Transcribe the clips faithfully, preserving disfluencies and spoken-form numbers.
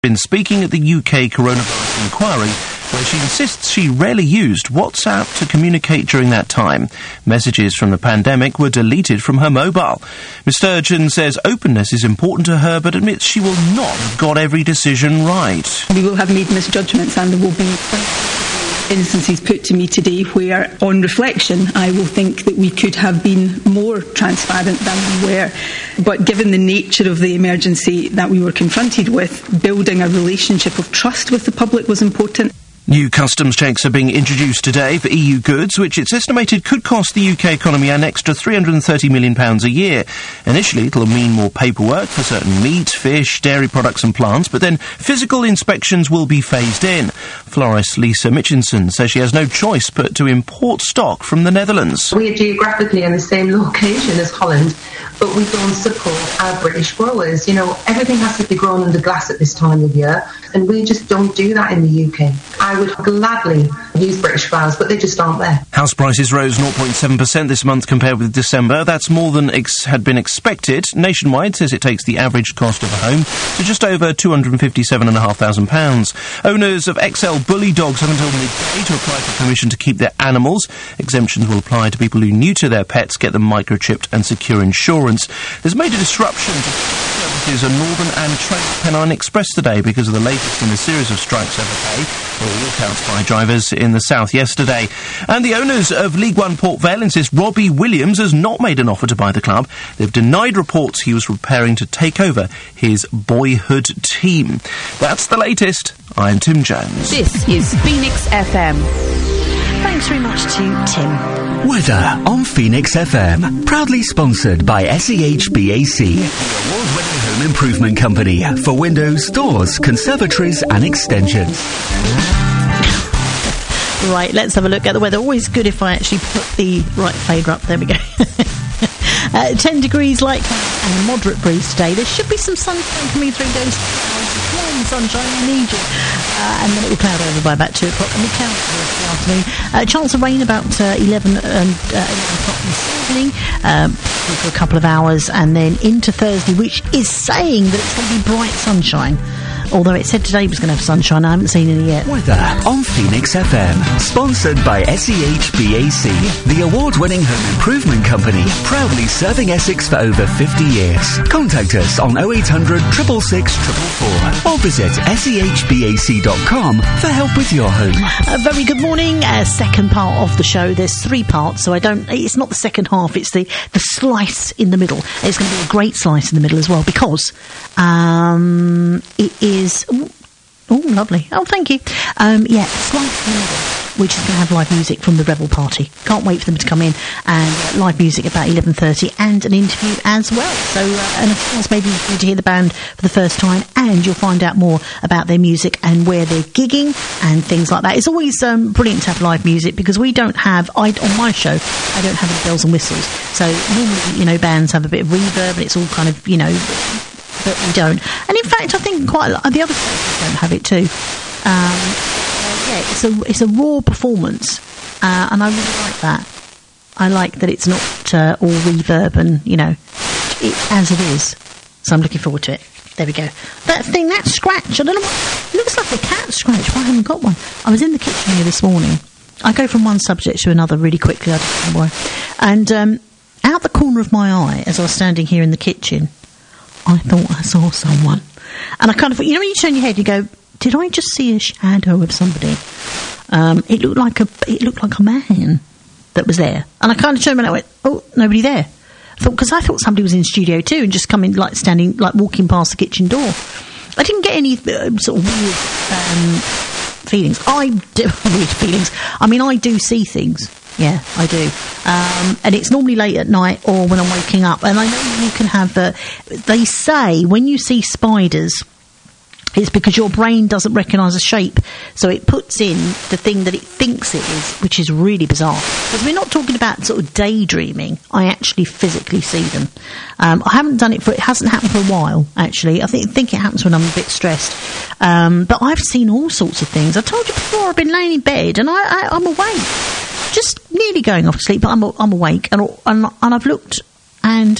been speaking at the U K coronavirus inquiry, where she insists she rarely used WhatsApp to communicate during that time. Messages from the pandemic were deleted from her mobile. Miz Sturgeon says openness is important to her, but admits she will not have got every decision right. We will have made misjudgments, and there will be instances put to me today where, on reflection, I will think that we could have been more transparent than we were. But given the nature of the emergency that we were confronted with, building a relationship of trust with the public was important. New customs checks are being introduced today for E U goods, which it's estimated could cost the U K economy an extra three hundred thirty million pounds a year. Initially, it'll mean more paperwork for certain meat, fish, dairy products and plants, but then physical inspections will be phased in. Florist Lisa Mitchinson says she has no choice but to import stock from the Netherlands. We are geographically in the same location as Holland, but we don't support our British growers. You know, everything has to be grown under glass at this time of year, and we just don't do that in the U K. I would gladly use British flowers, but they just aren't there. House prices rose zero point seven percent this month compared with December. That's more than ex- had been expected. Nationwide says it takes the average cost of a home to just over two hundred fifty-seven thousand five hundred pounds. Owners of X L bully dogs have until midday to apply for permission to keep their animals. Exemptions will apply to people who neuter their pets, get them microchipped and secure insurance. There's major disruption to services on Northern and Trans-Pennine Express today because of the latest in a series of strikes over pay or walkouts by drivers in the south yesterday. And the owners of League One Port Vale insist Robbie Williams has not made an offer to buy the club. They've denied reports he was preparing to take over his boyhood team. That's the latest. I'm Tim Jones. This is Phoenix F M. Thanks very much to Tim. Weather on Phoenix F M. Proudly sponsored by S E H B A C, the award-winning home improvement company for windows, doors, conservatories and extensions. Right, let's have a look at the weather. Always good if I actually put the right fader up. There we go. uh, ten degrees light clouds and a moderate breeze today. There should be some sunshine coming through those clouds. Warm sunshine, I need you. Uh, and then it will cloud over by about two o'clock and we cloud for the afternoon. Uh, chance of rain about uh, eleven and uh, eleven o'clock this evening um, for a couple of hours, and then into Thursday, which is saying that it's going to be bright sunshine. Although it said today it was going to have sunshine, I haven't seen any yet. Weather on Phoenix F M. Sponsored by S E H B A C, the award-winning home improvement company, proudly serving Essex for over fifty years. Contact us on oh eight hundred, six six six, four four four or visit S E H B A C dot com for help with your home. A very good morning. Uh, second part of the show. There's three parts, so I don't. It's not the second half. It's the the slice in the middle. It's going to be a great slice in the middle as well because um, it is. Oh, lovely. Oh, thank you. Um, yeah, slice in the middle, which is going to have live music from the Rebel Party. Can't wait for them to come in, and uh, live music about eleven thirty and an interview as well. So, uh, and of course, maybe you're going to hear the band for the first time, and you'll find out more about their music and where they're gigging and things like that. It's always um, brilliant to have live music because we don't have, I, on my show, I don't have any bells and whistles. So normally, you know, bands have a bit of reverb and it's all kind of, you know, but we don't. And in fact, I think quite a lot, the other stations don't have it too. Um, uh, yeah, it's a it's a raw performance, uh, and I really like that. I like that it's not uh, all reverb and, you know, it, as it is. So I'm looking forward to it. There we go. That thing, that scratch, I don't know what, it looks like a cat scratch, but I haven't got one. I was in the kitchen here this morning. I go from one subject to another really quickly, I don't know why. And um, out the corner of my eye, as I was standing here in the kitchen, I thought I saw someone. And I kind of, you know when you turn your head, you go, did I just see a shadow of somebody? Um, it looked like a, it looked like a man that was there. And I kind of turned around and I went, oh, nobody there. I thought, because I thought somebody was in studio too and just coming, like standing, like walking past the kitchen door. I didn't get any uh, sort of weird um, feelings. I do, weird feelings. I mean, I do see things. Yeah, I do. Um, and it's normally late at night or when I'm waking up. And I know you can have, uh, they say when you see spiders, it's because your brain doesn't recognise a shape. So it puts in the thing that it thinks it is, which is really bizarre. Because we're not talking about sort of daydreaming. I actually physically see them. Um, I haven't done it for, it hasn't happened for a while, actually. I think, think it happens when I'm a bit stressed. Um, but I've seen all sorts of things. I told you before, I've been laying in bed and I, I, I'm awake. Just nearly going off to sleep, but I'm I'm awake, and and, and I've looked, and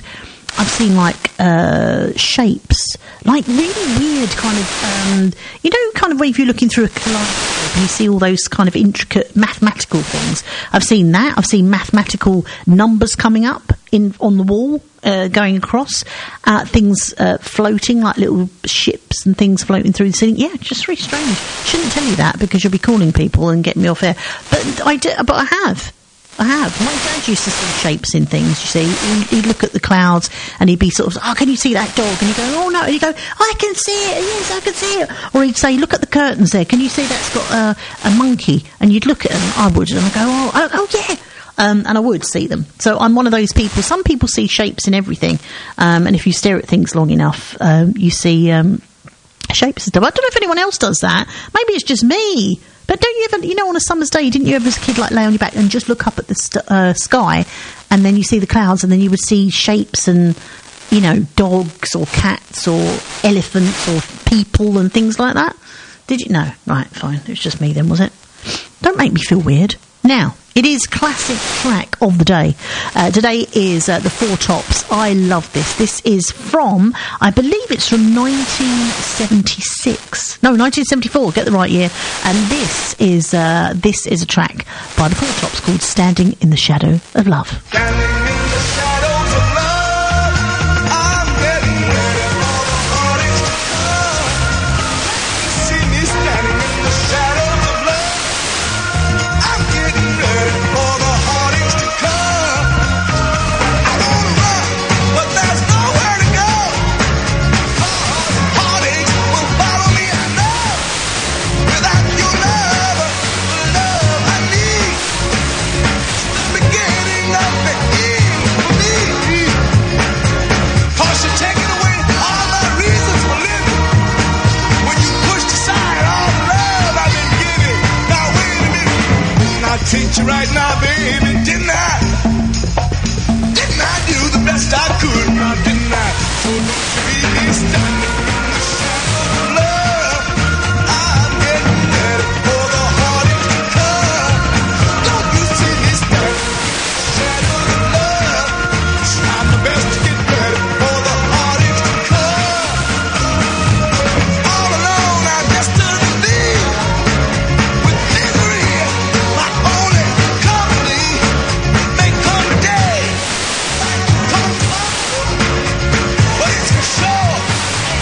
I've seen like uh, shapes, like really weird kind of, um, you know, kind of where if you're looking through a kaleidoscope and you see all those kind of intricate mathematical things. I've seen that. I've seen mathematical numbers coming up in on the wall, uh, going across, uh, things uh, floating like little ships and things floating through the ceiling. Yeah, just really strange. Shouldn't tell you that because you'll be calling people and getting me off air. But I do, but I have. I have. My dad used to see shapes in things, you see. He'd, he'd look at the clouds and he'd be sort of, oh, can you see that dog? And he'd go, oh, no. And he'd go, I can see it. Yes, I can see it. Or he'd say, look at the curtains there. Can you see that's got uh, a monkey? And you'd look at them. I would. And I'd go, oh, oh, oh yeah. Um, and I would see them. So I'm one of those people. Some people see shapes in everything. Um, and if you stare at things long enough, um, you see um, shapes and stuff. I don't know if anyone else does that. Maybe it's just me. But don't you ever, you know, on a summer's day, didn't you ever as a kid like lay on your back and just look up at the st- uh, sky and then you see the clouds and then you would see shapes and, you know, dogs or cats or elephants or people and things like that? Did you? No. Right, fine. It was just me then, was it? Don't make me feel weird. Now, it is classic track of the day. Uh, today is uh, the Four Tops. I love this. This is from, I believe it's from nineteen seventy-six. No, nineteen seventy-four. Get the right year. And this is uh, this is a track by the Four Tops called "Standing in the Shadow of Love." Standing in the shadows of love, I'm getting ready for the heartaches to come. You see me standing in the shadows of love. I'm getting ready for the heartaches to come. I wanna run, but there's nowhere to go. Heartaches will follow me, I know. Without your love, the love I need, the beginning of the end for me. 'Cause you're taking away all my reasons for living. When you pushed aside all the love I've been giving. Now wait a minute. Didn't I treat you right now, baby? Didn't I? Didn't I do the best I could? Now didn't I? So don't you leave me standing in the shadows of love. I'm getting ready for the heartache to come. Don't you see me standing in the shadows of love? Trying my best to get ready for the heartache to come. All alone I destiny with misery, my only company. May come today, might come tomorrow, but it's for sure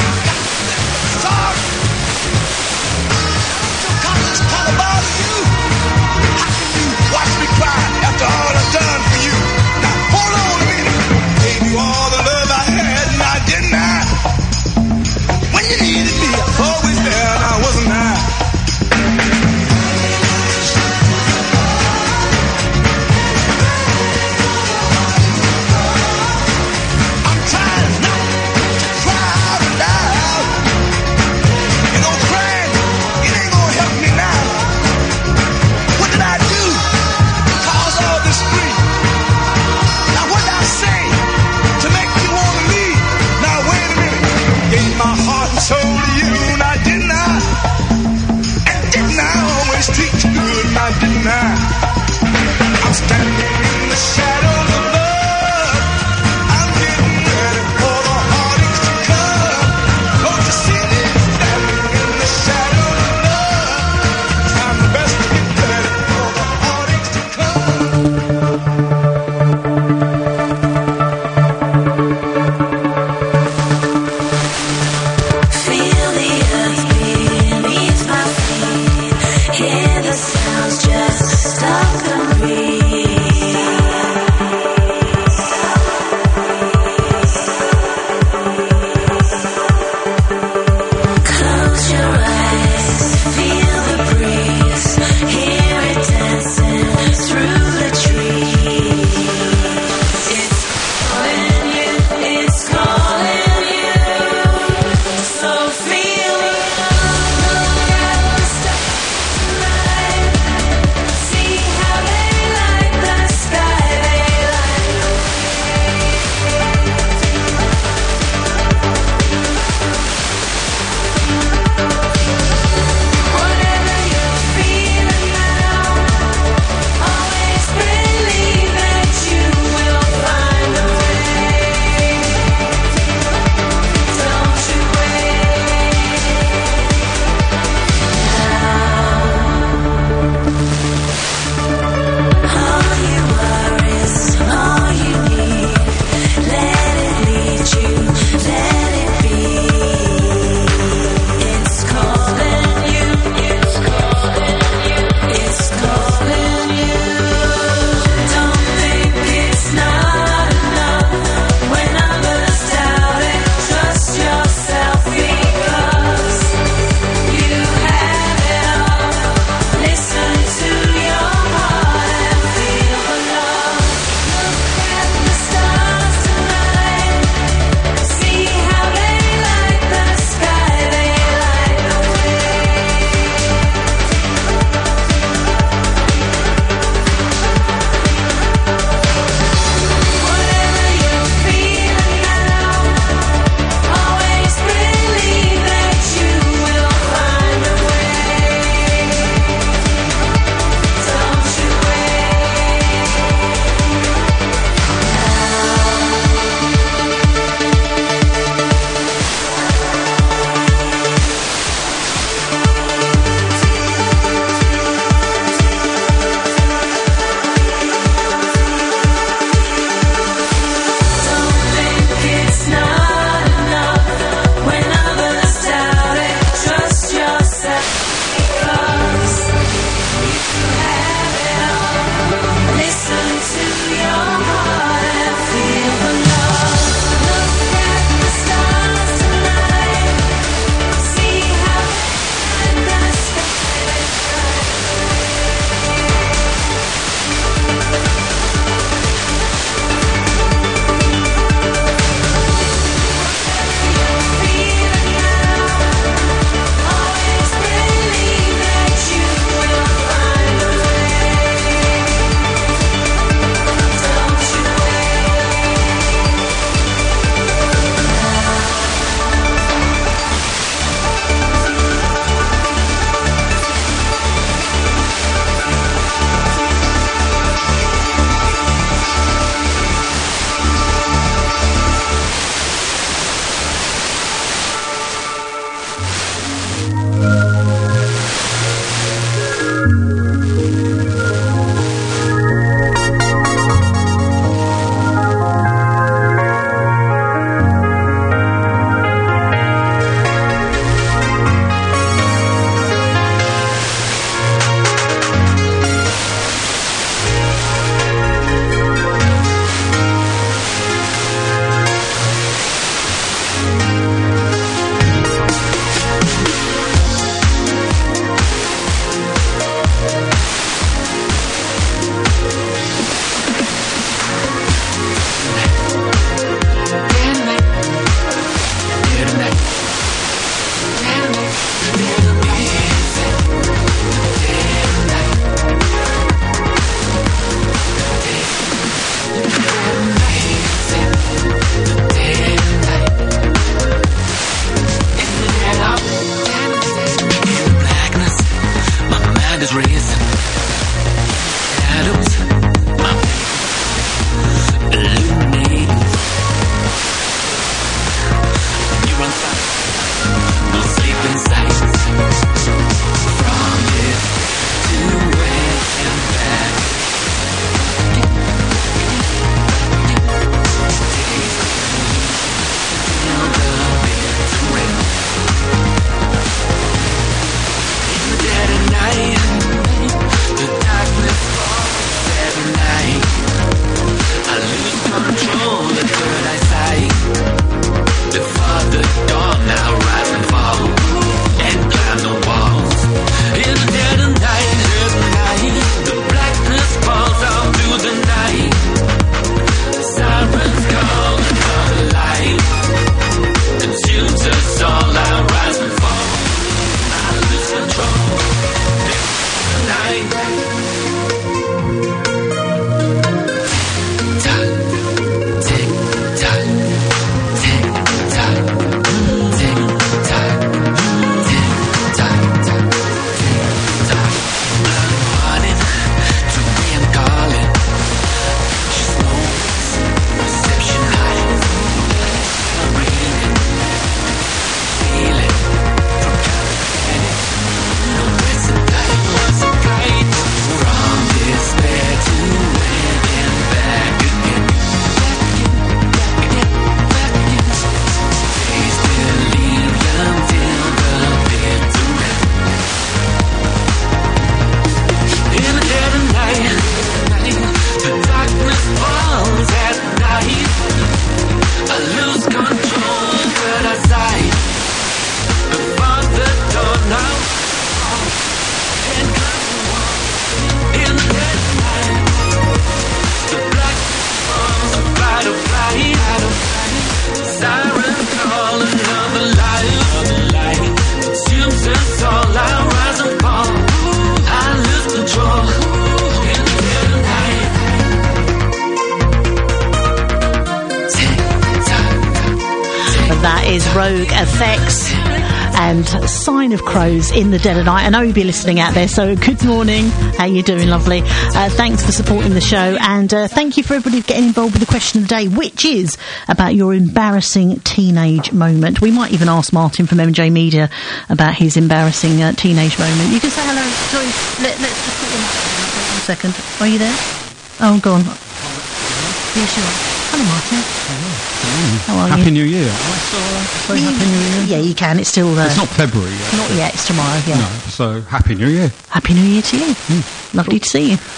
Rogue Effects and Sign of Crows in the dead of night. I know you'll be listening out there, so good morning. How you doing, lovely? Uh, thanks for supporting the show, and uh, thank you for everybody getting involved with the question of the day, which is about your embarrassing teenage moment. We might even ask Martin from M J Media about his embarrassing uh, teenage moment. You can say hello. Sorry, let, let's just put them up one second. Are you there? Oh, go on. Yes, you are. Hello, Martin. Hello. How are Happy you? New Year. Am I still allowed to say You- Happy New Year? Yeah, you can. It's still there. It's not February yet. Not yet. It's tomorrow. Yeah. No, so Happy New Year. Happy New Year to you. Mm. Lovely to see you. We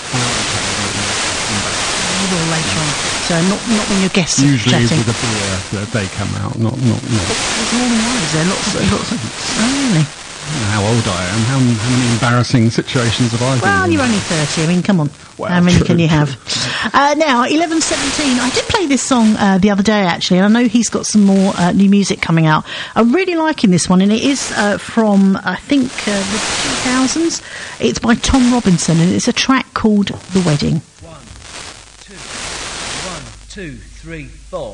will later on. So not not when your guests are Usually chatting. with a beer that they come out, not not not. There's more than one, is there? Lots, lots of. Oh, really? How old I am, how, how many embarrassing situations have I been Well, in? you're only thirty. I mean, come on. Well, How many true, can you true. have? Uh, now, eleven seventeen. I did play this song uh, the other day, actually, and I know he's got some more uh, new music coming out. I'm really liking this one, and it is uh, from, I think, uh, the two thousands. It's by Tom Robinson, and it's a track called The Wedding. One, two, one, two, three, four.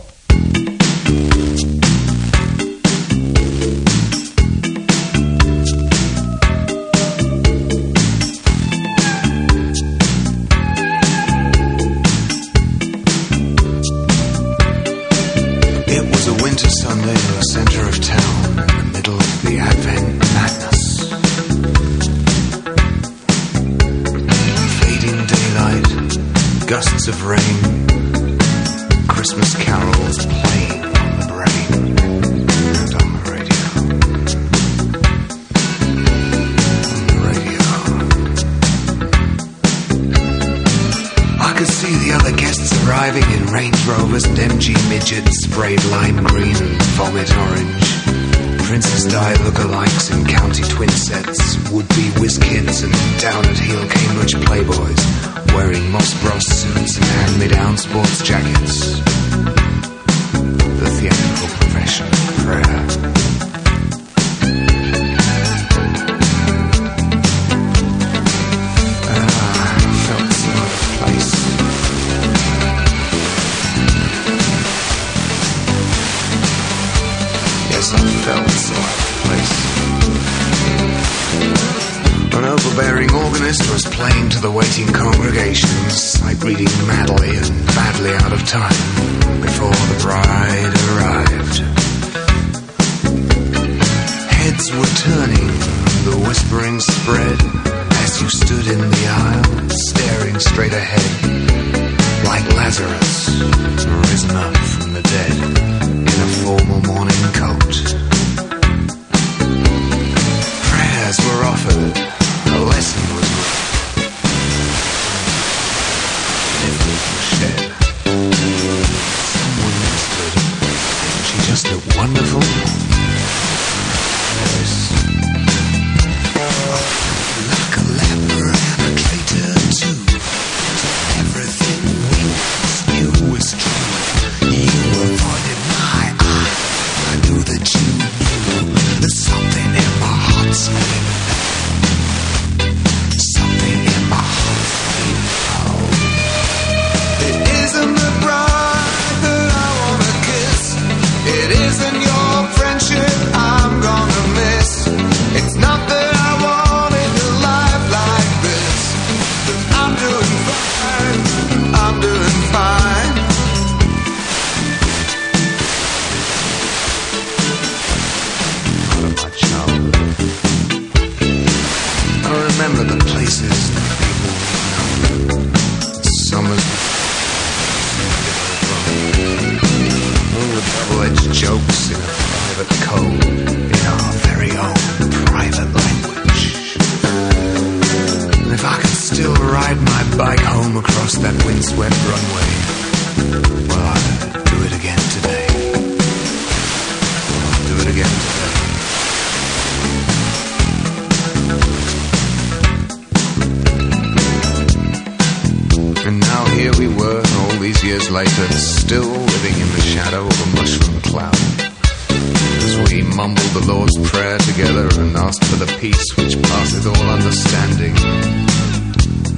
It was a winter Sunday in the centre of town, in the middle of the Advent madness. Fading daylight, gusts of rain, Christmas carols playing on the brain and on the radio. On the radio. I could see the other guests arriving in Range Rovers and M G midgets sprayed lime green and vomit orange. Princess Di lookalikes in county twin sets, would-be whiz kids and down-at-heel Cambridge playboys wearing Moss Bros suits and hand-me-down sports jackets. The theatrical profession of prayer. Ah, I felt so out of place. Yes, I felt so out of place. An overbearing organist was playing to the waiting congregations, sight-reading madly and badly out of time before the bride arrived. Heads were turning, the whispering spread as you stood in the aisle, staring straight ahead, like Lazarus, risen up from the dead in a formal morning coat. Prayers were offered, a lesson was read, nibbles were shed. Someone whispered, "Didn't she just look wonderful?" Yes. Like a leper and a traitor too. Everything we once knew was true. You avoided my eye. I knew that you knew. There's something in my heart saying, something in my heart saying, oh. It isn't the bride that I wanna kiss. It isn't your friendship I'm gonna miss. It's not that I wanted a life like this. But I'm doing fine. I'm doing fine. Out of my childhood, I remember the places and the people we know. Summers, all the double-edged jokes in a private code, in our very own private language. And if I could still ride my bike home across that windswept runway, well, I'd do it again today. I'll do it again today. And now here we were, all these years later, still living in the shadow of a mushroom cloud. As we mumbled the Lord's Prayer together and asked for the peace which passeth all understanding.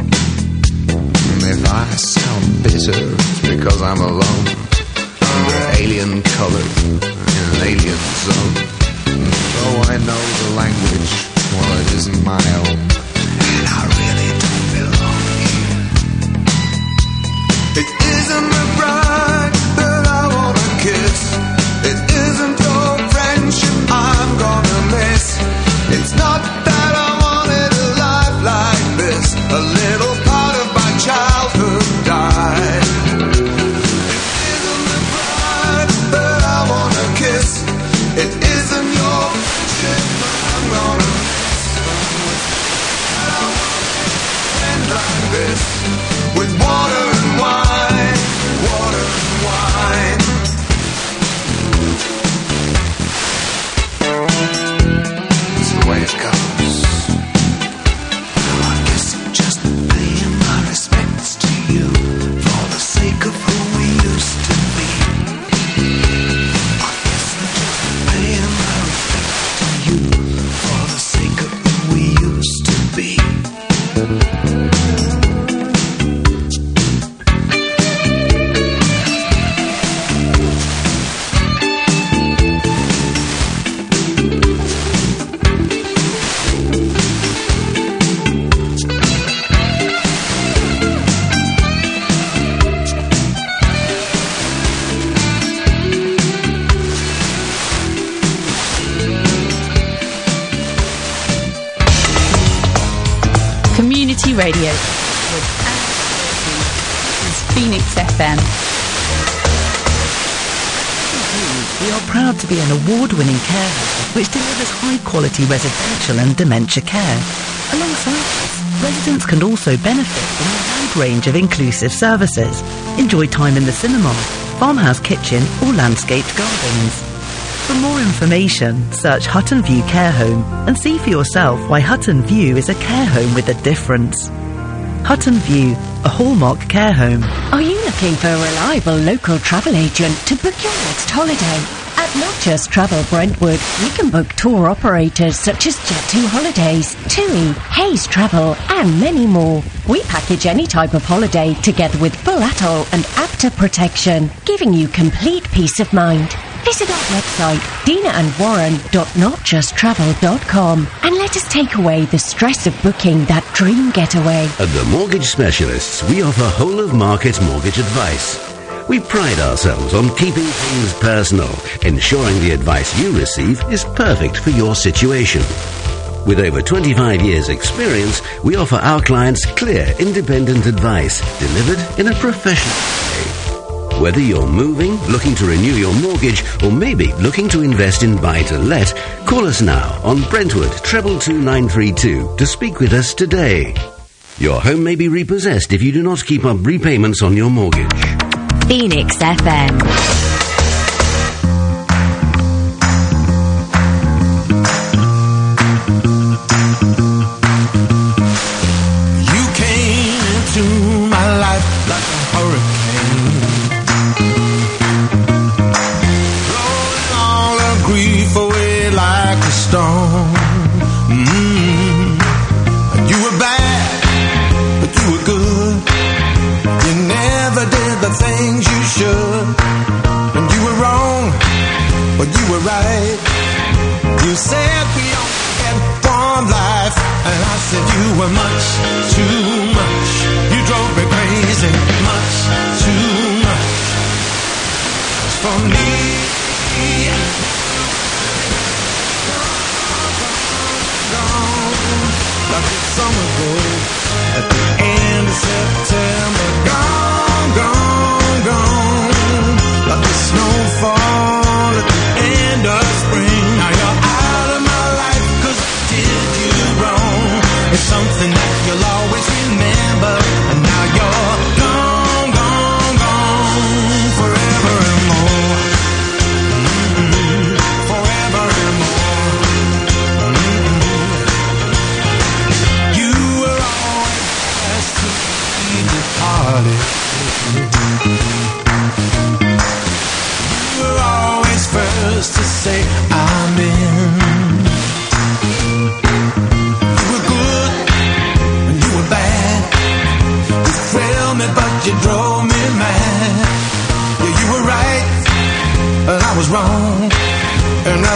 And if I sound bitter, it's because I'm alone. Under alien colored in an alien zone. Though I know the language, well, it isn't my own, and I really don't belong here. It isn't the bride that I wanna kiss. It isn't your friendship I'm gonna miss. It's not that I wanted a life like this. A little part of my childhood died. It isn't the bride that I wanna kiss. It isn't your friendship I'm gonna miss. I don't want a friend like this. With water and wine, water and wine. It's the way it goes. Now I guess I'm just paying my respects to you for the sake of who we used to be. I guess I'm just paying my respects to you for the sake of who we used to be. Community radio with Phoenix F M. We are proud to be an award-winning care home which delivers high-quality residential and dementia care. Alongside this, residents can also benefit from a wide range of inclusive services. Enjoy time in the cinema, farmhouse kitchen or landscaped gardens. For more information, search Hutton View Care Home and see for yourself why Hutton View is a care home with a difference. Hutton View, a hallmark care home. Are you looking for a reliable local travel agent to book your next holiday? At Not Just Travel Brentwood, we can book tour operators such as Jet two Holidays, TUI, Hayes Travel, and many more. We package any type of holiday together with full atoll and APTA protection, giving you complete peace of mind. Visit our website, dina and warren dot not just travel dot com, and let us take away the stress of booking that dream getaway. At the Mortgage Specialists, we offer whole-of-market mortgage advice. We pride ourselves on keeping things personal, ensuring the advice you receive is perfect for your situation. With over twenty-five years' experience, we offer our clients clear, independent advice delivered in a professional way. Whether you're moving, looking to renew your mortgage, or maybe looking to invest in buy-to-let, call us now on Brentwood treble two nine three two to speak with us today. Your home may be repossessed if you do not keep up repayments on your mortgage. Phoenix F M. You were much too much. You drove me crazy, much too much. As for me, gone, like the summer goes at the end of September. Gone, gone, gone, like the snowfall at the end of spring. Now you're out of my life 'cause I did you wrong. It's something that you'll always remember. And now you're gone, gone, gone, forever and more. Mm-hmm. Forever and more. Mm-hmm. You were always fast to be departed. You were always first to say I'm in. You drove me mad. Yeah, you were right.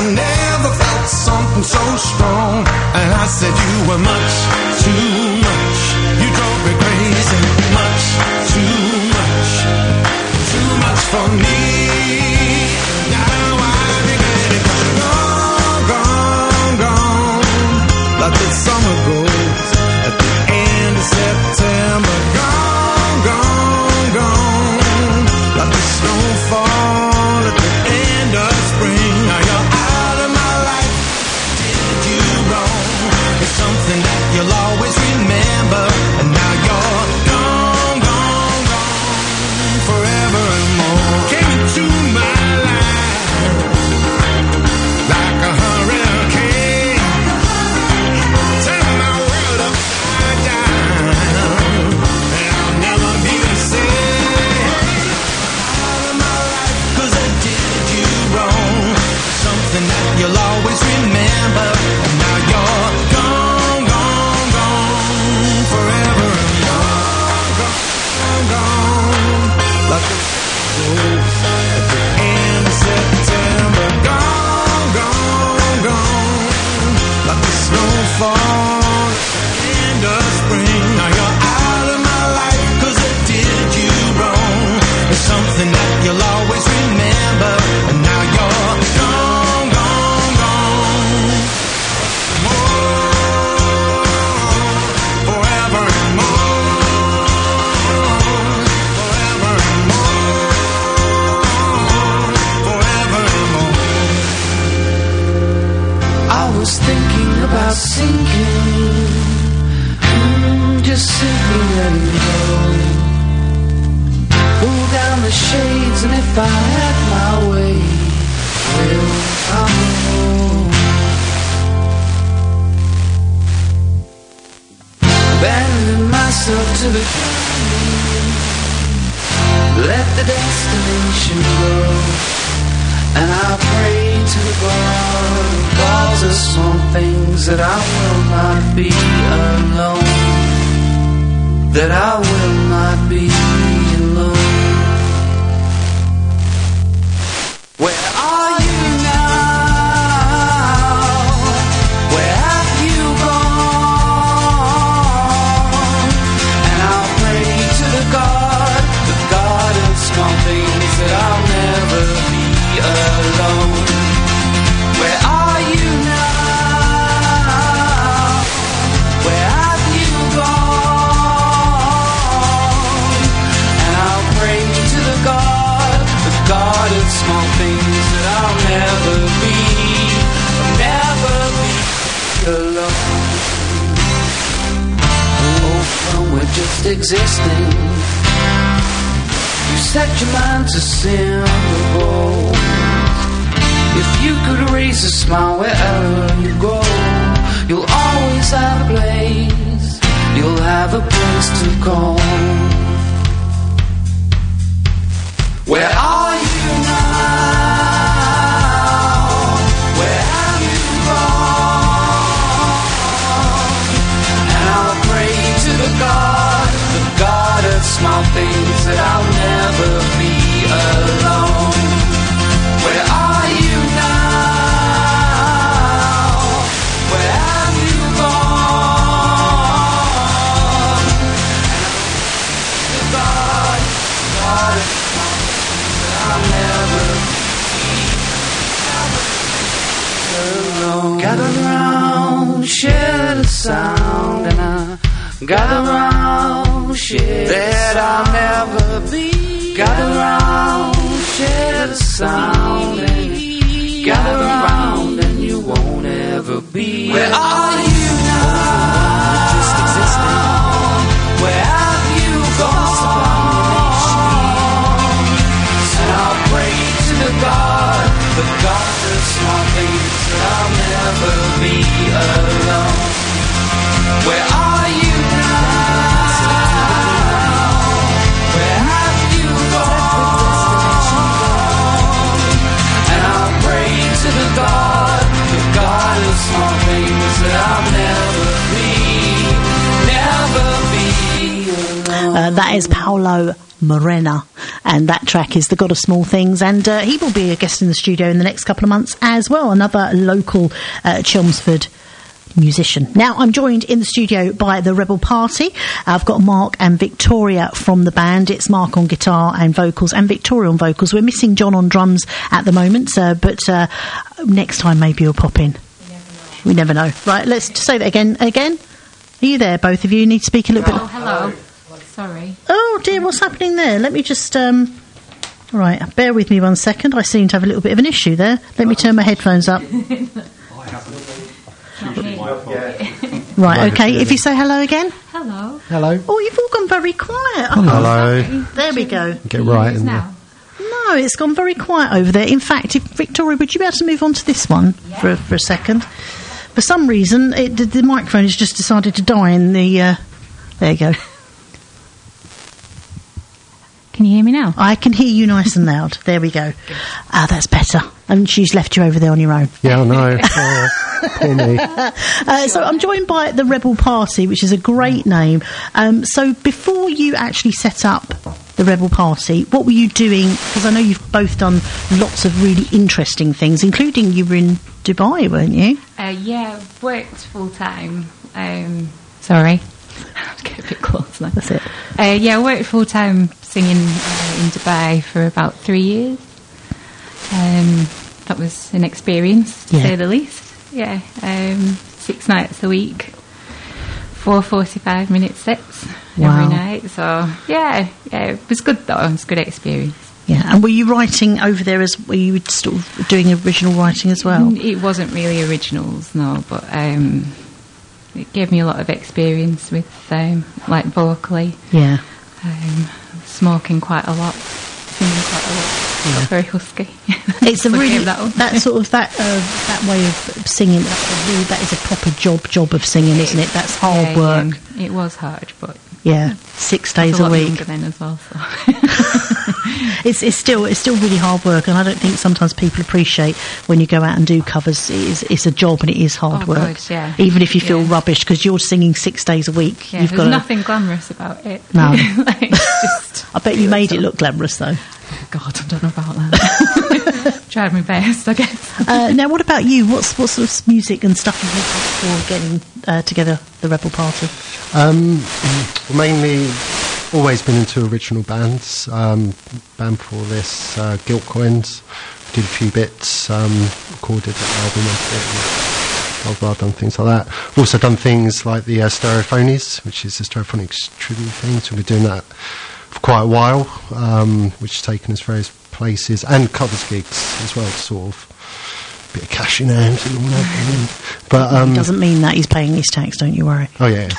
never felt something so strong. And I said you were much too much. You drove me crazy. Much too much. Too much for me. Now I regret it. Gone, gone, gone. Like the summer goes at the end of September. Gone, gone, gone. Like the snowfall at the end of spring. Now you're out of my life. Did you wrong? It's something that you'll always remember. And now you're gone, gone, gone. Forever and more. Came into my life like a hurricane. Turn my world upside down. And I'll never be the same. Out of my life, 'cause I did you wrong. Something that you'll always remember. And now you're gone, gone, gone. Forever and more. Gone, gone. Like the goes at the end of September. Gone, gone, gone. Like the snowfall at the end of spring. Now you're out of my life 'cause I did you wrong. It's something that you'll always remember. And now you're gone, gone, gone. More, forever and more. Forever and more. Forever and more. I was thinking about sinking, mm, just simply letting go. Pull down the shades, and if I had my way, well, I'll know. Abandon myself to the dream, let the destination go. And I pray to the God who calls us small things, that I will not be alone. That I will not be alone. Where are you now? Where have you gone? And I'll pray to the God, the God of small things, that I'll never be alone. Where are you now? Where have you gone? And I'll pray to the God, the God of small things, that I'll never be, never be alone. Oh, when we're just existing, you set your mind to symbols. If you could raise a smile wherever you go, you'll always have a place. You'll have a place to call. Where are you now? Where have you gone? And I'll pray to the God, the God of small things, that I'll never be alone. Where are you now? Where have you gone? And the God, God of small things, that I'll never be alone. Gather round, share the sound, and I gather round, share that I'll never be. Gather round, share the sound, and gather round, and you won't ever be. Where are you now? Just existing. Where have you gone? And I'll pray to the God, the God of small things, that I'll never be alone. Where are you now? Where have you gone? And I'll pray to the God, the God of small things, that I'll never be, never be alone. Uh, that is Paulo Morena and that track is The God of Small Things, and uh, he will be a guest in the studio in the next couple of months as well, another local uh, Chelmsford musician. Now I'm joined in the studio by the Rebel Party. I've got Mark and Victoria from the band. It's Mark on guitar and vocals and Victoria on vocals. We're missing John on drums at the moment, uh, but uh, next time maybe he'll pop in. We never know. Right, let's just say that again. Again? Are you there, both of you? You need to speak a little Oh, bit. hello. Sorry. Oh dear, what's happening there? Let me just um right, bear with me one second. I seem to have a little bit of an issue there. Let me turn my headphones up. Right, okay. If you say hello again. Hello. Hello. Oh, you've all gone very quiet. Oh, Hello. there we go. Get right in there. now? No, it's gone very quiet over there. In fact, if Victoria, would you be able to move on to this one Yeah. for, for a second? For some reason, it, the, the microphone has just decided to die in the... Uh, there you go. Can you hear me now? I can hear you nice and loud. There we go. Ah, that's better. And she's left you over there on your own. Yeah, I know. Oh, poor me. Uh, so I'm joined by the Rebel Party, which is a great name. Um, so before you actually set up the Rebel Party, what were you doing? Because I know you've both done lots of really interesting things, including you were in Dubai, weren't you? Uh, yeah, worked full time. Um, sorry. I have to get a bit closer. That's it. Uh, yeah, I worked full time singing uh, in Dubai for about three years. Um, that was an experience, to Yeah. say the least. Yeah, um, six nights a week, four forty-five minute sets Wow. every night. So yeah, yeah, it was good though. It was a good experience. Yeah. And were you writing over there as were you sort of doing original writing as well? It wasn't really originals, no, but um, it gave me a lot of experience with um, like vocally. Yeah. Um, smoking quite a lot, singing quite a lot. Yeah. Very husky. It's a So I really gave that, one. that sort of that uh, that way of singing. That, really, that is a proper job job of singing, isn't it? That's hard Yeah, work. yeah. It was hard, but Yeah, six I was days a a lot week. younger then as well. So. It's it's still it's still really hard work, and I don't think sometimes people appreciate when you go out and do covers. It is it's a job and it is hard Oh, work. God, yeah. Even if you feel Yeah. rubbish because you're singing six days a week, Yeah, you've there's got to, nothing glamorous about it. No. Like, it's just, I bet you made it look glamorous though. oh God, I don't know about that. Tried my best, I guess. Uh, now, what about you? What's what sort of music and stuff have you done for getting uh, together the Rebel Party? Um, mainly, always been into original bands. Um, band before this, uh, Gilt Coins. Did a few bits. Um, recorded an album of it. I've, I've done things like that. Also done things like the uh, Stereophonies, which is the Stereophonics tribute thing. So we've been doing that for quite a while, um, which has taken us various places, and covers gigs as well, sort of bit of cash in hand and all that. But um, It doesn't mean that he's paying his tax. Don't you worry. oh yeah.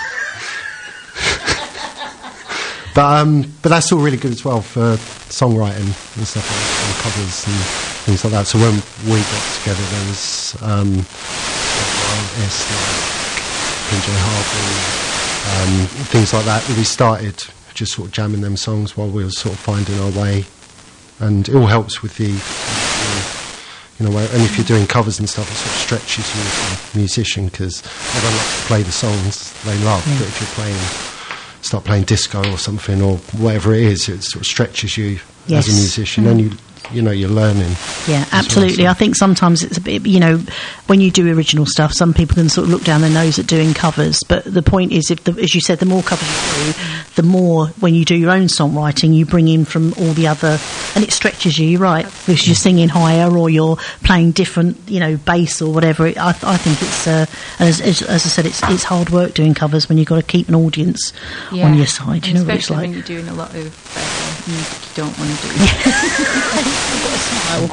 But um, but that's all really good as well for songwriting and stuff like that, and covers and things like that. So when we got together, there was um, S, like P J Harvey, um, things like that. We started just sort of jamming them songs while we were sort of finding our way, and it all helps with the, you know, and if you're doing covers and stuff, it sort of stretches you as a musician because everyone likes to play the songs they love, Yeah. but if you're playing. Start playing disco or something or whatever it is, it sort of stretches you Yes. as a musician, and you you know you're learning. Yeah, as well, absolutely. so- I think sometimes it's a bit, you know, when you do original stuff, some people can sort of look down their nose at doing covers. But the point is, if the, as you said, the more covers you do, the more when you do your own songwriting, you bring in from all the other, and it stretches you. You're right, because you're singing higher or you're playing different, you know, bass or whatever. It, I, I think it's, uh, as, as, as I said, it's it's hard work doing covers when you've got to keep an audience Yeah. on your side. You And know what it's especially like. when you're doing a lot of uh, music you don't want to do. Um,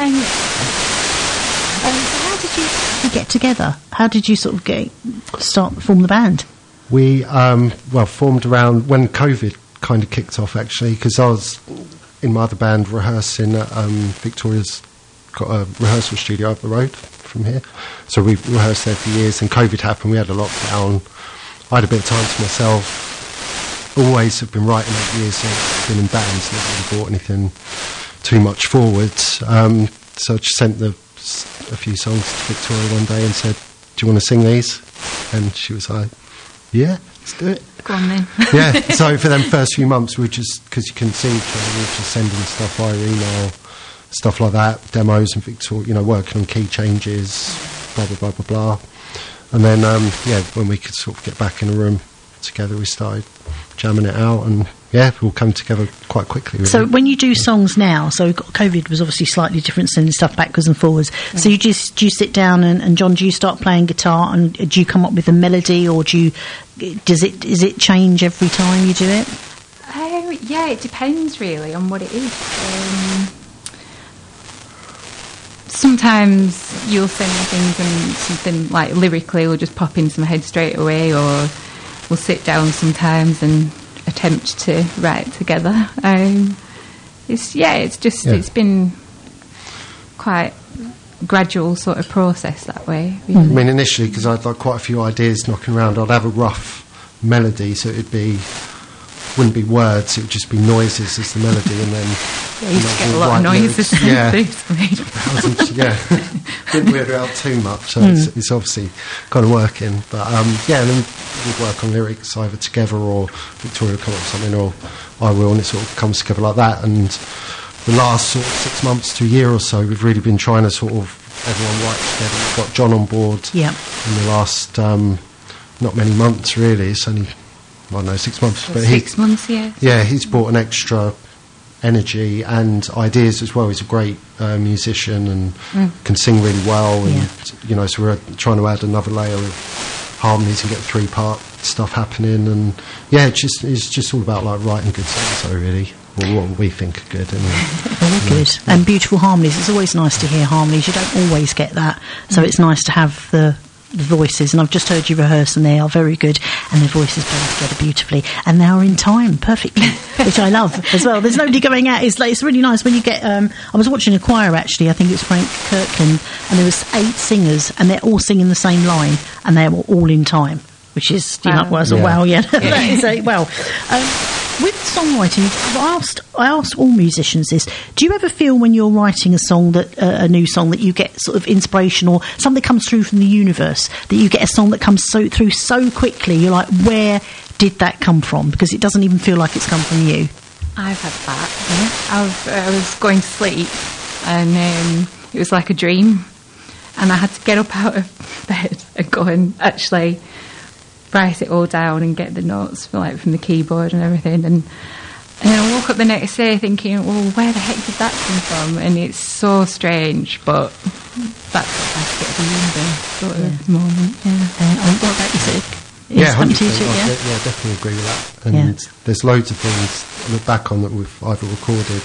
so how did you get together? How did you sort of get start form the band? We um, well formed around when COVID kind of kicked off actually, because I was in my other band rehearsing at um, Victoria's got a rehearsal studio up the road from here, so we rehearsed there for years. And COVID happened, we had a lockdown. I had a bit of time to myself. Always have been writing over years, so been in bands, never really brought anything too much forward. Um, so I just sent the, a few songs to Victoria one day and said, "Do you want to sing these?" And she was like, "Yeah." let's do it. Go on then. Yeah, so for them first few months, we were just, because you couldn't see each other, we were just sending stuff via email, stuff like that, demos and Victoria, you know, working on key changes, blah, blah, blah, blah, blah. And then, um, yeah, when we could sort of get back in a room together, we started jamming it out, and yeah, it all came together quite quickly. Really. So when you do songs now, so COVID was obviously slightly different, sending stuff backwards and forwards. Yeah. So you just do you sit down and, and John, do you start playing guitar and do you come up with a melody, or do you does it does it change every time you do it? Um, yeah, it depends really on what it is. Um, sometimes you'll send me things and something like lyrically will just pop into my head straight away, or we'll sit down sometimes and attempt to write it together. Um, it's yeah, it's just yeah. it's been quite gradual sort of process that way. Really. I mean, initially, because I had like quite a few ideas knocking around, I'd have a rough melody, so it'd be wouldn't be words, it would just be noises as the melody, and then yeah, you used to get a lot of noises. Yeah, things, yeah, didn't weird it out too much, so mm. it's, it's obviously kind of working. But um, yeah, and then we'd work on lyrics either together, or Victoria will come up with something, or I will, and it sort of comes together like that. And the last sort of six months to a year or so, we've really been trying to sort of everyone write together. We've got John on board. Yeah. In the last um, not many months, really. It's only I don't know, six months. Or but six he, months, yeah. Yeah, he's brought an extra energy and ideas as well. He's a great uh, musician and mm. can sing really well. And, yeah. you know, so we're trying to add another layer of harmonies and get three-part stuff happening. And, yeah, it's just, it's just all about, like, writing good songs, so really. Or what we think are good. Anyway. Very good. Yeah. And beautiful harmonies. It's always nice to hear harmonies. You don't always get that. So mm. it's nice to have the... the voices, and I've just heard you rehearse, and they are very good, and their voices play together beautifully, and they are in time perfectly, which I love as well. There's nobody going out. It's like, it's really nice when you get um, I was watching a choir actually, I think it was Frank Kirkland, and there was eight singers and they're all singing the same line, and they were all in time, which is you wow. know, well, yeah. wow yeah, yeah. That is a, well um, with songwriting, I asked, I asked all musicians this. Do you ever feel when you're writing a song, that uh, a new song, that you get sort of inspiration or something comes through from the universe, that you get a song that comes so through so quickly, you're like, where did that come from? Because it doesn't even feel like it's come from you. I've had that. Yeah. I've, I was going to sleep and um, it was like a dream, and I had to get up out of bed and go and actually write it all down and get the notes like from the keyboard and everything, and and then I woke up the next day thinking, well, where the heck did that come from? And it's so strange, but that's what I get the universe sort yeah. of moment. Yeah. Uh, and what about you, Sid? Yeah, one hundred percent. Too, yeah? yeah, definitely agree with that. And yeah. there's loads of things I look back on that we've either recorded.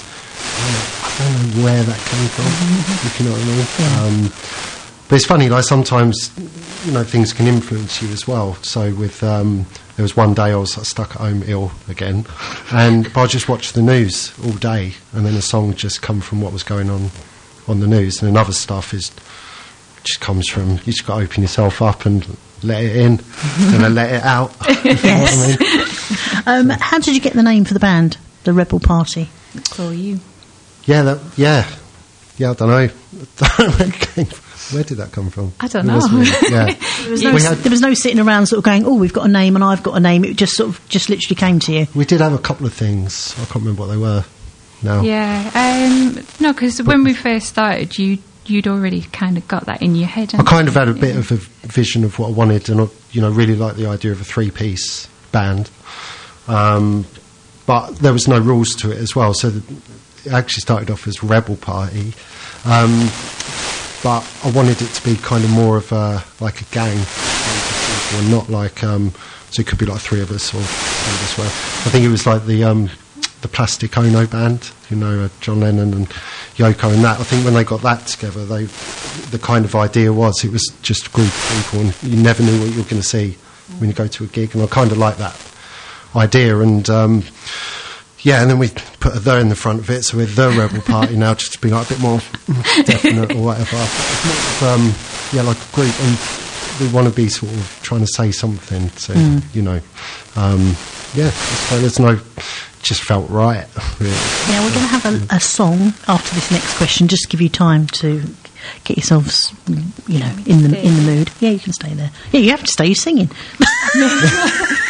I don't know where that came from. Mm-hmm. If you know what I mean. Yeah. Um, But it's funny, like sometimes, you know, things can influence you as well. So with, um, there was one day I was stuck at home ill again, and I just watched the news all day, and then a song just come from what was going on on the news, and then other stuff is just comes from, you just got to open yourself up and let it in, and then let it out. Yes. I mean? um, how did you get the name for the band, the Rebel Party? It's all you. Yeah, that, yeah, yeah. I don't know. I don't know where it came from. Where did that come from? I don't know. Yeah. there, was no, had, there was no sitting around sort of going, oh, we've got a name and I've got a name. It just sort of just literally came to you. We did have a couple of things. I can't remember what they were now. Yeah. Um, no, because when we first started, you, you'd already kind of got that in your head. I kind of had a yeah. bit of a vision of what I wanted, and I, you know, really liked the idea of a three-piece band. Um, but there was no rules to it as well. So the, it actually started off as Rebel Party. Um, But I wanted it to be kind of more of a, like a gang, or not like, um, so it could be like three of us or three of us were. I think it was like the um, the Plastic Ono band, you know, uh, John Lennon and Yoko and that. I think when they got that together, they the kind of idea was it was just a group of people, and you never knew what you were going to see when you go to a gig, and I kind of like that idea. And um, yeah, and then we put a the in the front of it, so we're the Rebel Party now, just to be like a bit more definite or whatever. It's more of, um, yeah, like a group, and we want to be sort of trying to say something, so, mm. you know. Um, yeah, so there's no, just felt right, really. Yeah, we're going to have a, a song after this next question, just to give you time to get yourselves, you know, in the in the mood. Yeah, you can stay there. Yeah, you have to stay, you're singing.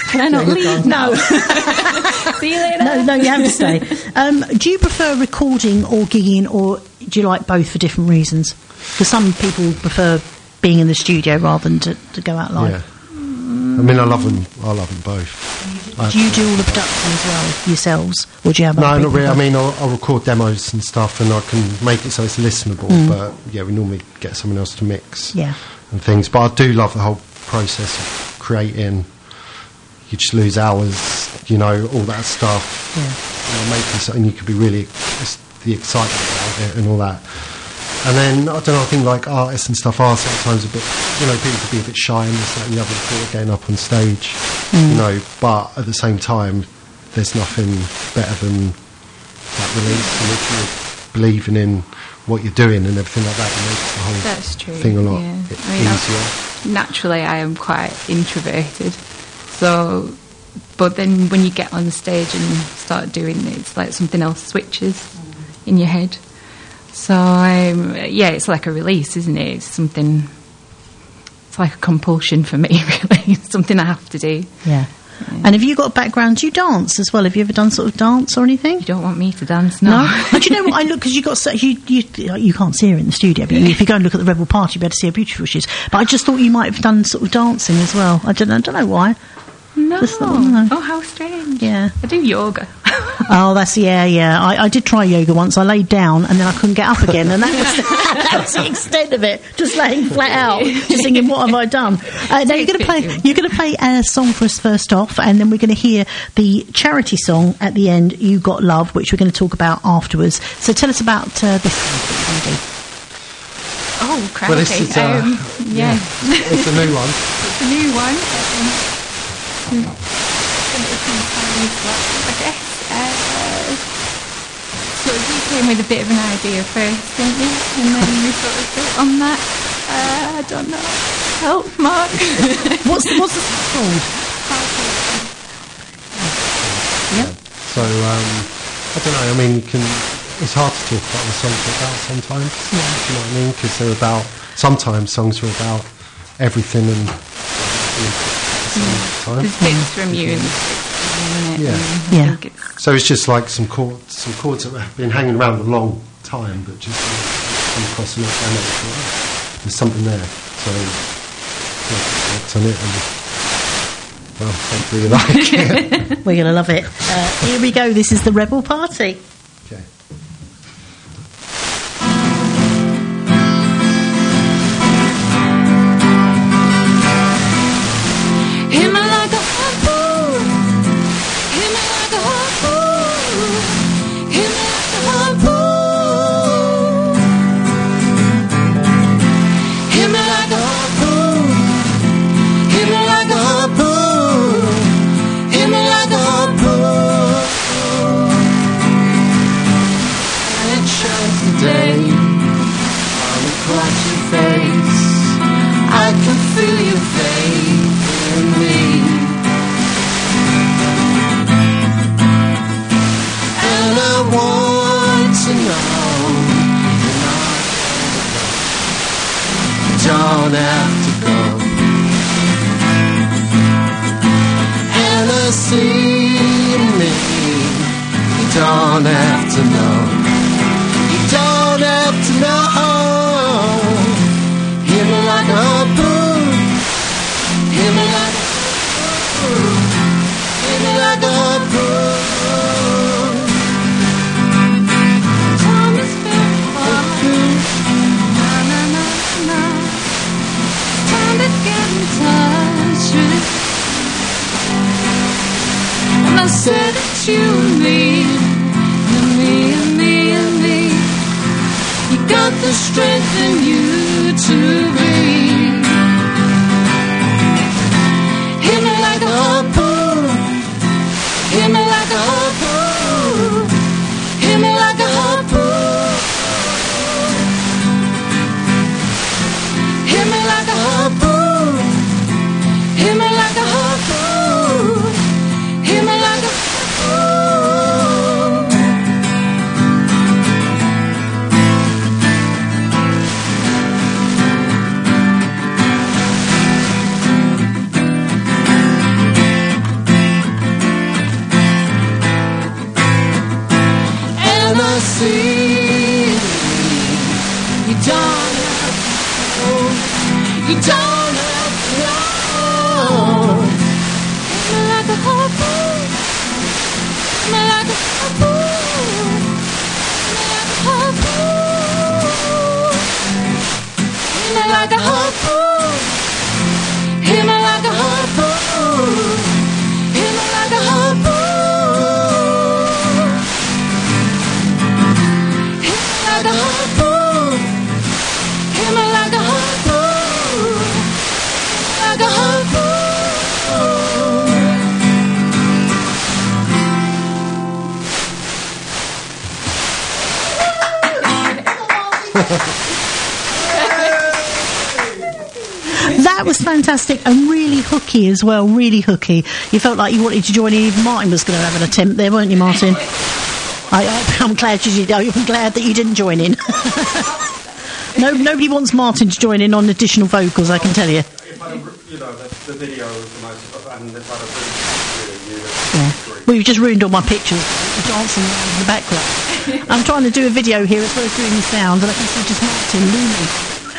Can I not Yeah, leave? No. See you later. No, no, you have to stay. Um, do you prefer recording or gigging, or do you like both for different reasons? Because some people prefer being in the studio rather than to, to go out live. Yeah. I mean, I love them. I love them both. I- Do you do all the production as well yourselves, or do you have? No, other not people really. I involved? mean, I'll, I'll record demos and stuff, and I can make it so it's listenable. Mm. But yeah, we normally get someone else to mix Yeah. and things. But I do love the whole process of creating. You just lose hours, you know, all that stuff. Yeah. You know, making something, you could be really it's the excitement about it and all that. And then I don't know. I think like artists and stuff are sometimes a bit, you know, people could be a bit shy and this that, and the other before getting up on stage, Mm. you know. But at the same time, there's nothing better than that release. And if you're believing in what you're doing and everything like that, it makes the whole That's true. thing a lot yeah. e- I mean, easier. I'm- naturally, I am quite introverted. So, but then when you get on the stage and start doing it, it's like something else switches in your head. So, um, yeah, it's like a release, isn't it? It's something. It's like a compulsion for me, really. It's something I have to do. Yeah. And have you got a background? Do you dance as well? Have you ever done sort of dance or anything? You don't want me to dance, no. No. But do you know what I look? Because you got so, you, you you can't see her in the studio, but if you go and look at the Rebel Party, you'll be able to see how beautiful she is. But I just thought you might have done sort of dancing as well. I don't know. I don't know why. No. Just thought, no. Oh, how strange. Yeah. I do yoga. Oh, that's yeah, yeah. I, I did try yoga once. I laid down and then I couldn't get up again, and that was that was the extent of it. Just laying flat out, just thinking, what have I done? Uh, now you're going to play. You're going to play a song for us first off, and then we're going to hear the charity song at the end. You Got Love, which we're going to talk about afterwards. So tell us about uh, this song, Andy. Oh, crap. Well, this is, uh, um, yeah. yeah. It's a new one. It's a new one. Um, I guess. Uh, so you came with a bit of an idea first, didn't you? And then we sort of built on that. Uh, I don't know. Help, Mark. what's the, what's the song called? Yeah. So um, I don't know. I mean, you can. It's hard to talk about what songs are about sometimes. Yeah. Do you know what I mean? Because they're about. Sometimes songs are about everything and. Mm. There's bits from you and bits Yeah. Yeah. It's So it's just like some chords, some chords that have been hanging around a long time, but just come across and I know there's something there. So yeah, worked on it, and well, hopefully you like it. We're going to love it. Uh, here we go. This is the Rebel Party. Okay. Hit me like a harpoon. Hit me like a harpoon. Hit me like a harpoon. Hit me like a harpoon. Hit me like a harpoon. Hit me like a harpoon. And it shines today on across your face. I can feel your faith in me. And I want to know you don't have to go. And I see me. You don't have to know. You don't have to know. Hear me like a harpoon. Hear me like a harpoon. Hear me like a harpoon. Time is very hard. Na na na na. Time to get in touch with. And I said it's you and me, and me and me and me. You got the strength in you to be. Hit me like a harpoon. Hit me like a harpoon. Hit me like a harpoon. Hit me like a harpoon. Hit me like a harpoon. Hit me like a harpoon. That was fantastic and really hooky as well, really hooky. You felt like you wanted to join in. Even Martin was going to have an attempt there, weren't you, Martin? I, I, I'm glad you did. I'm glad that you didn't join in. No, nobody wants Martin to join in on additional vocals, I can tell you. If I, you know, the, the video was the most, and if I'd have really, really, Yeah. Well, you've just ruined all my pictures. Dancing around in the background. I'm trying to do a video here as well as doing the sound, and I can see just Martin looming.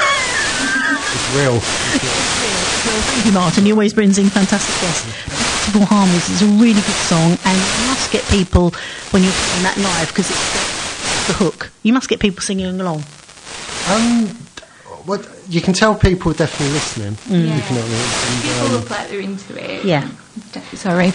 It's real. It's real. Well, thank you, Martin. He always brings in fantastic guests. Beautiful Harmonies is a really good song, and you must get people when you're playing that live because it's the, the hook. You must get people singing along. Um, what you can tell people are definitely listening. Mm. If you know what I mean. And, People um, look like they're into it. Yeah. Sorry.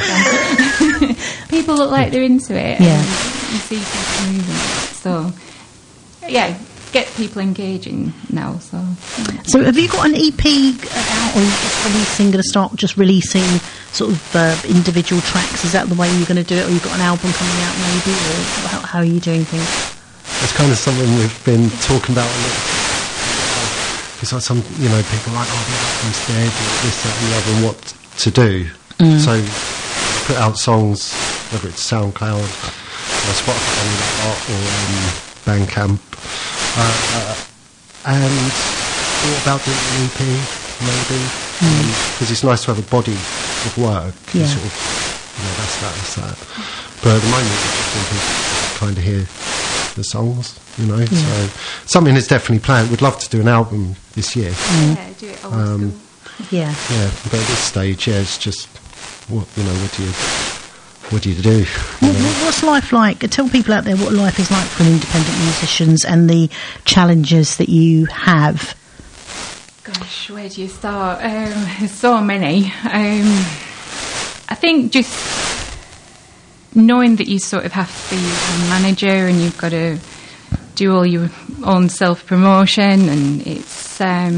People look like they're into it. Yeah. And you see people moving. So, yeah, get people engaging now. So, yeah. So, have you got an E P out, or are you just releasing? Going to start just releasing sort of uh, individual tracks? Is that the way you're going to do it, or you've got an album coming out maybe, or how, how are you doing things? It's kind of something we've been talking about a little. Because like some, you know, people are like, oh, the album's dead, or this, that, and the other, and what to do. Mm. So, put out songs, whether it's SoundCloud, or Spotify, or um, Bandcamp, uh, uh, and thought about doing an E P, maybe, because mm. um, it's nice to have a body of work. Yeah. Sort of, you know, that's that, that's that. But at the moment, I just want people to kind of hear the songs, you know. Yeah. So something is definitely planned. We'd love to do an album this year. Mm. Yeah, do it old um, school. Yeah. Yeah, but at this stage, yeah, it's just what you know. What do you what do you do? You What, know? what's life like? Tell people out there what life is like for independent musicians and the challenges that you have. Gosh, where do you start? Um, there's so many. Um, I think just knowing that you sort of have to be a manager and you've got to do all your own self-promotion, and it's um,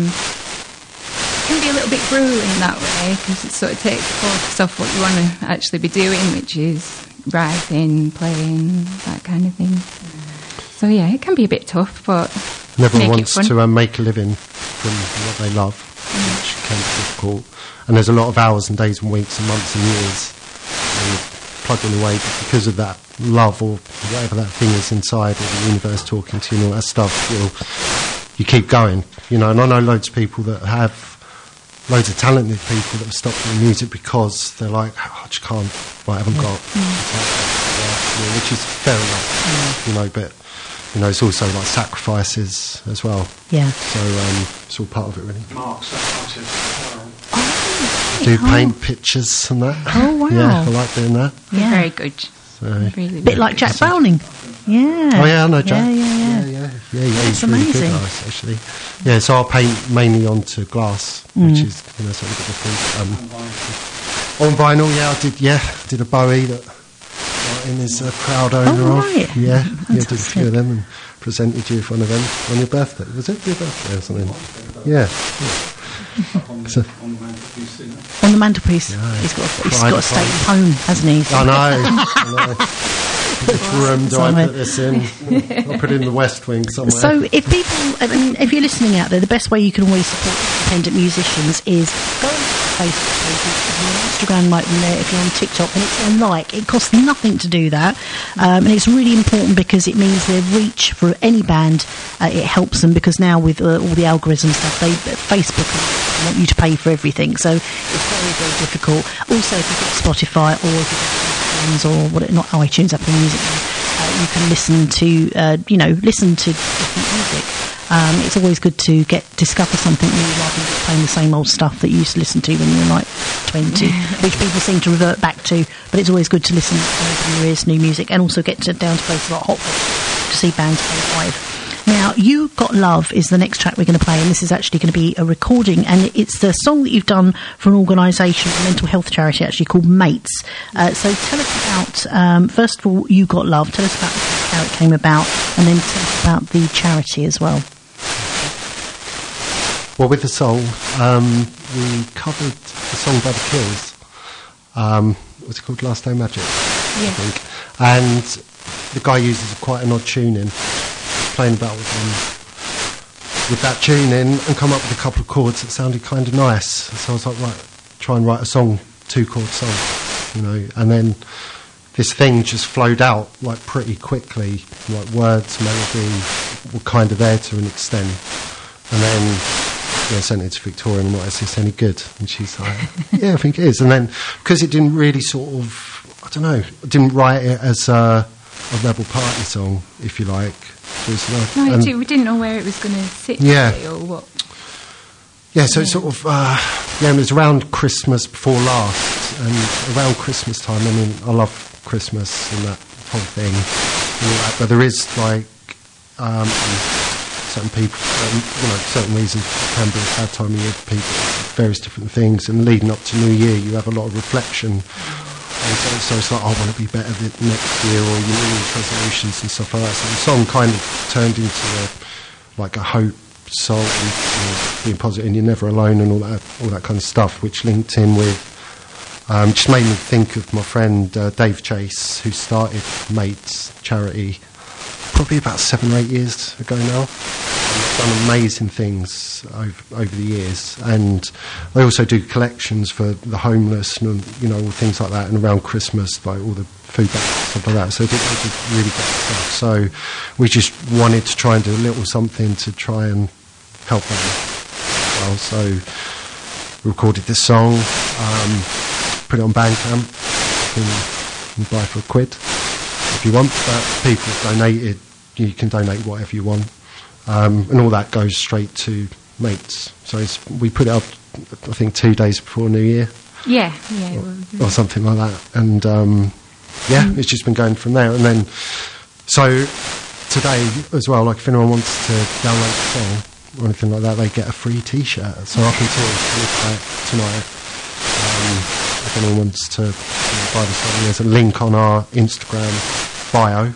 it can be a little bit grueling in that way because it sort of takes focus off what you want to actually be doing, which is writing, playing, that kind of thing. So yeah, it can be a bit tough, but And everyone make it wants fun. to uh, make a living from what they love, Mm. which can be difficult. And there's a lot of hours and days and weeks and months and years and you're plugging away because of that love or whatever that thing is inside, or the universe talking to you and all that stuff. You'll, you keep going, you know. And I know loads of people that have loads of talented people that have stopped doing music because they're like, oh, I just can't, well, I haven't got, yeah, which is fair enough, you know. But you know, it's also like sacrifices as well. Yeah. So um, it's all part of it, really. Mark's I do paint pictures and that. Oh, wow. Yeah, I like doing that. Yeah. Very good. So, Really, A bit like Jack Browning. Yeah. Oh yeah, I know Jack. Yeah, yeah, yeah. yeah, yeah, yeah, yeah, That's he's really good amazing. artist, actually. Yeah, so I'll paint mainly onto glass, Mm. which is, you know, something different. Um, on vinyl, yeah, I did. Yeah, did a Bowie that Martin is a proud owner Oh, of. right. Yeah, yeah, did a Fantastic. few of them and presented you for one of them on your birthday. Was it your birthday or something? Yeah. yeah. So, On the mantelpiece, Yeah, he's got a, he's pride got a of stately life. home, hasn't he? I know. I know. Which room do I Somewhere. put this in? I'll put it in the West Wing somewhere. So, if people, I mean, if you're listening out there, the best way you can always support independent musicians is go on Facebook pages, if you're on Instagram, like them there, if you're on TikTok, and it's a like. It costs nothing to do that, um, and it's really important because it means their reach for any band. Uh, it helps them because now with uh, all the algorithm stuff, they Facebook want you to pay for everything, so it's very, very difficult. Also, if you've got Spotify or if you've got iTunes or what, not iTunes, Apple Music, uh, you can listen to, uh, you know, listen to different music. Um, it's always good to get discover something new rather than just playing the same old stuff that you used to listen to when you were like twenty, which people seem to revert back to. But it's always good to listen to your ears, new music, and also get to, down to places like Hotford to see bands play live. Now, You Got Love is the next track we're going to play, and this is actually going to be a recording, and it's the song that you've done for an organisation, a mental health charity actually called Mates. Uh, so tell us about, um, first of all, You Got Love, tell us about how it came about, and then tell us about the charity as well. Well, with the song, um, we covered the song by The Kills. Um, what's it called? Last Day Magic, Yeah. I think. And the guy uses quite an odd tune in, playing about with with that tune in and come up with a couple of chords that sounded kind of nice. So I was like, right, try and write a song, two chord song, you know, and then this thing just flowed out like pretty quickly, like words, melody were kind of there to an extent. And then yeah, I sent it to Victoria and I'm like, is this any good? And she's like, yeah, I think it is. And then because it didn't really sort of, I don't know, I didn't write it as a, a Rebel Party song, if you like. It was like, no, and, we didn't know where it was going to sit yeah. really, or what. Yeah, so yeah. It's sort of, uh, yeah, it was around Christmas before last, and around Christmas time, I mean, I love Christmas and that whole thing, and all that, but there is, like, um, certain people, um, you know, certain reasons it can be a bad time of year for people, various different things, and leading up to New Year, you have a lot of reflection. And so, so it's like, I want to be better th- next year, or your New Year's resolutions and stuff like that. So the song kind of turned into a, like a hope song, and, you know, being positive, and you're never alone, and all that, all that kind of stuff, which linked in with, um, just made me think of my friend uh, Dave Chase, who started Mates charity probably about seven or eight years ago now. Done amazing things over, over the years, and they also do collections for the homeless and, you know, all things like that, and around Christmas, like all the food banks and stuff like that. So they did really great stuff. So we just wanted to try and do a little something to try and help them as well. So we recorded this song, um, put it on Bandcamp, you can, you can buy for a quid if you want, but people donated, you can donate whatever you want. Um, and all that goes straight to Mates. So it's, we put it up, I think, two days before New Year. Yeah, yeah. Or, or something like that. And, um, yeah, mm. it's just been going from there. And then, so today as well, like if anyone wants to download the song or anything like that, they get a free T-shirt. So up until midnight tonight, um, if anyone wants to, you know, buy the song, there's a link on our Instagram bio.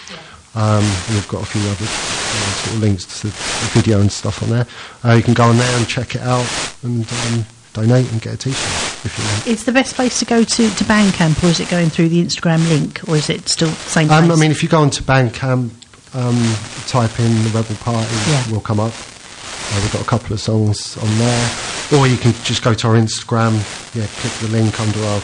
Um, and we've got a few other uh, sort of links to the video and stuff on there. Uh, you can go on there and check it out and um, donate and get a T-shirt if you want. Is the best place to go to, to Bandcamp, or is it going through the Instagram link, or is it still the same place? Um, I mean, if you go onto Bandcamp, um, type in the Rebel Party, yeah. will come up. Uh, we've got a couple of songs on there. Or you can just go to our Instagram, yeah, click the link under our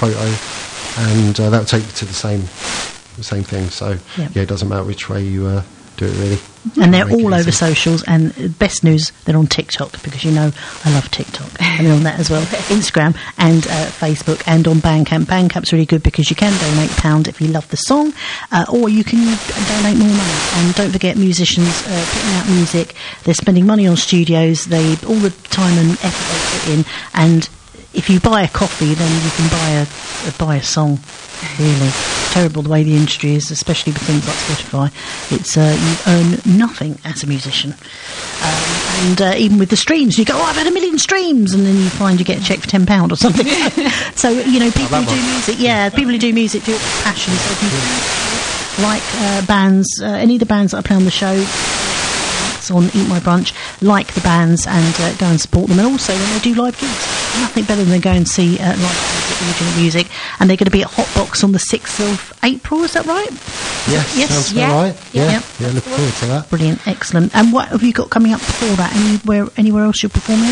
photo, and uh, that'll take you to the same the same thing. So yeah, yeah it doesn't matter which way you uh, do it, really. And they're all over socials, and best news, they're on TikTok, because you know I love TikTok, and they're on that as well. Instagram and uh, Facebook, and on Bandcamp. Bandcamp's really good because you can donate a pound if you love the song, uh, or you can donate more money. And don't forget, musicians uh, putting out music, they're spending money on studios, they all the time and effort they put in, and if you buy a coffee, then you can buy a, a buy a song. Really terrible the way the industry is, especially with things like Spotify. It's uh, you earn nothing as a musician, um, and uh, even with the streams, you go, "Oh, I've had a million streams," and then you find you get a check for ten pound or something. So you know, people oh, who do one. music, yeah, people who do music do it with passion. So if you like uh, bands, uh, any of the bands that I play on the show. On Eat My Brunch, like the bands, and uh, go and support them. And also when they do live gigs, nothing better than go and see uh, live original music. And they're going to be at Hotbox on the sixth of April, is that right? Yes, yes, sounds yeah. right. Yeah, yeah, yeah, yeah look forward to that. Brilliant, excellent. And what have you got coming up before that? Anywhere, anywhere else you're performing?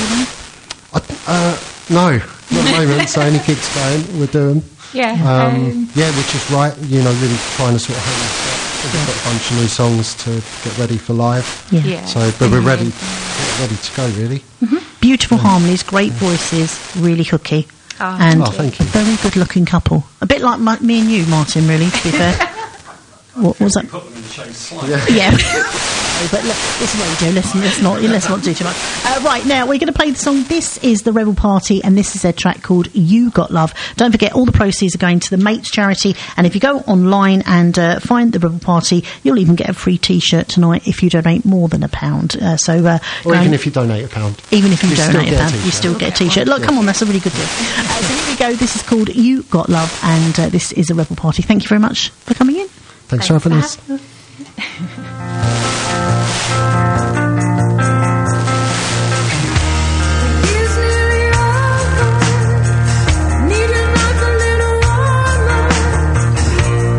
I, uh, no, not at the moment. So any gigs going, we're doing. Yeah, um, um, yeah, which is right. You know, really trying to sort of hone this up. We've yeah. got a bunch of new songs to get ready for live. Yeah. yeah. So, but we're ready, ready to go. Really. Mm-hmm. Beautiful yeah. harmonies, great voices, really hooky, oh, and oh, thank you. a very good-looking couple. A bit like my, me and you, Martin. Really, to be fair. What was that? Put them in the shade slightly. Yeah. yeah. But look, this is radio. Let's, let's not let's not do too much. Uh, right now, we're going to play the song. This is the Rebel Party, and this is their track called "You Got Love." Don't forget, all the proceeds are going to the Mates charity. And if you go online and uh, find the Rebel Party, you'll even get a free T-shirt tonight if you donate more than a pound. Uh, so, uh, or even if you donate a pound, even if you, you donate a pound, a you still get a T-shirt. Look, yeah. come on, that's a really good deal. Uh, so here we go. This is called "You Got Love," and uh, this is the Rebel Party. Thank you very much for coming in. Thanks, Thanks for having us.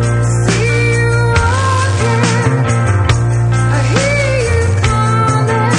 I hear you calling.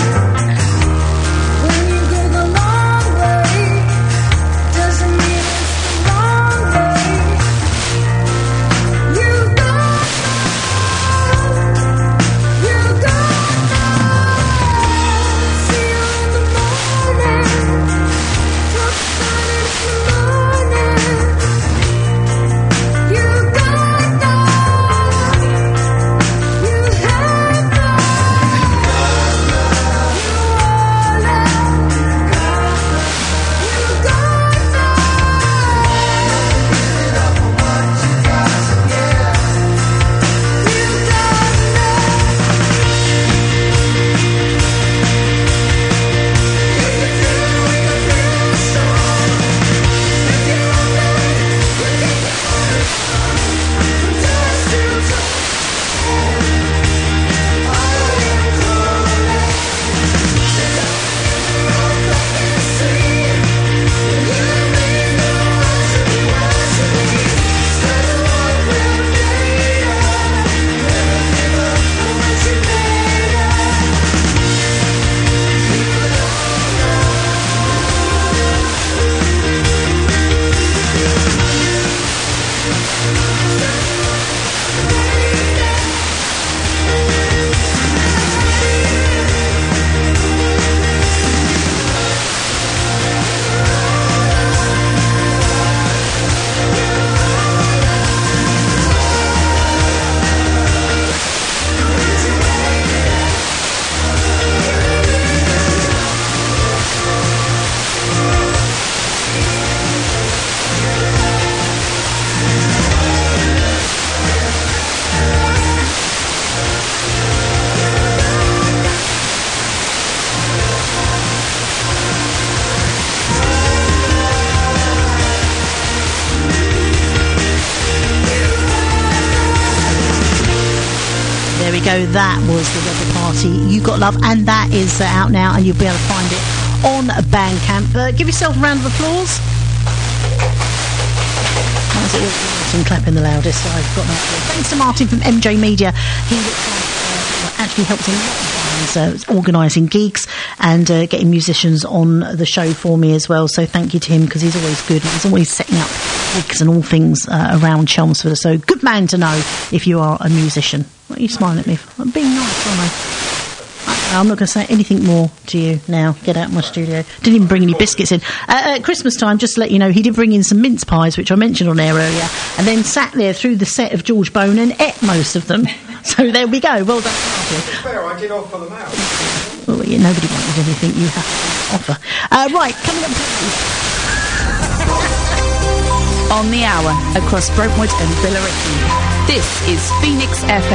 go. That was the Rebel Party, You Got Love, and that is uh, out now, and you'll be able to find it on Bandcamp. Uh, give yourself a round of applause. Why is it all clapping the loudest? I've got no idea. Thanks to Martin from M J Media. He looks like, uh, actually helped a lot of times uh, organising gigs and uh, getting musicians on the show for me as well. So thank you to him, because he's always good. He's always setting up gigs and all things uh, around Chelmsford. So good man to know if you are a musician. What are you smiling at me for? I'm being nice, aren't I? I'm not going to say anything more to you now. Get out of my studio. Didn't even bring any biscuits in. Uh, at Christmas time, just to let you know, he did bring in some mince pies, which I mentioned on air earlier, and then sat there through the set of George Bone and ate most of them. So there we go. Well done, Martin. It's fair, I did offer them out. Well, yeah, nobody wanted anything you have to offer. Uh, right, coming up on the hour across Brentwood and Billericay. This is Phoenix F M.